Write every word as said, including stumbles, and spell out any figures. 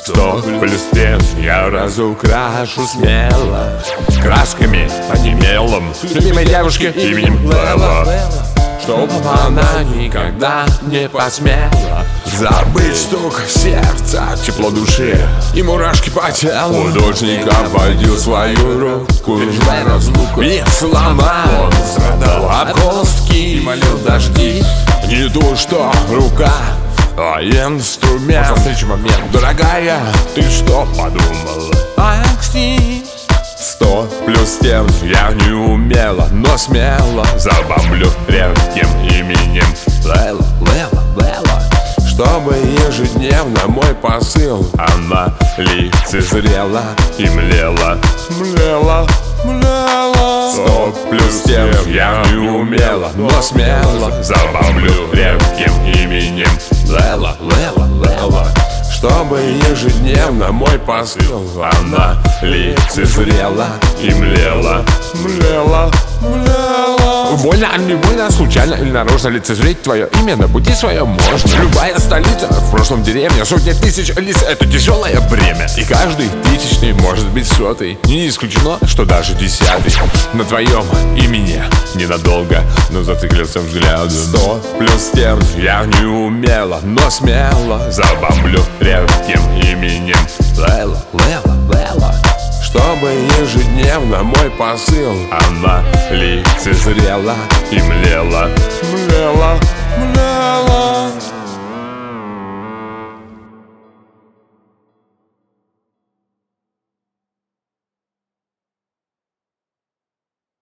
Сто плюс пять я разукрашу смело красками, а не мелом любимой девушки именем Лейла, чтоб она никогда не посмела забыть стук сердца, тепло души и мурашки по телу. Художник обводил свою руку, переживая разлуку, и сломал. Он страдал от холостки и молил дожди. Не то что рука, а инструмент. Момент. Дорогая, ты что подумала? Акси. Сто плюс тем я не умела, но смело забомблю редким именем Лейла, Лейла, Лейла, чтобы ежедневно мой посыл она лицезрела и млела, млела, млела. Сто плюс тем я не умела, но смело забомблю редким именем Лейла, Лейла, Лейла, чтобы ежедневно мой посыл она лицезрела и млела, млела, млела. Больно, а не больно, случайно или нарочно лицезреть твое имя на пути своем можно. Любая столица, в прошлом деревня, сотни тысяч лиц — это тяжелое бремя. И каждый тысячный может быть сотый. Не исключено, что даже десятый на твоем имени ненадолго, но зациклился взгляд. Сто плюс тем я не умела, но смело забомблю редким именем Лейла, Лейла, Лейла, чтобы ежедневно мой посыл она лицезрела и млела, млела, млела.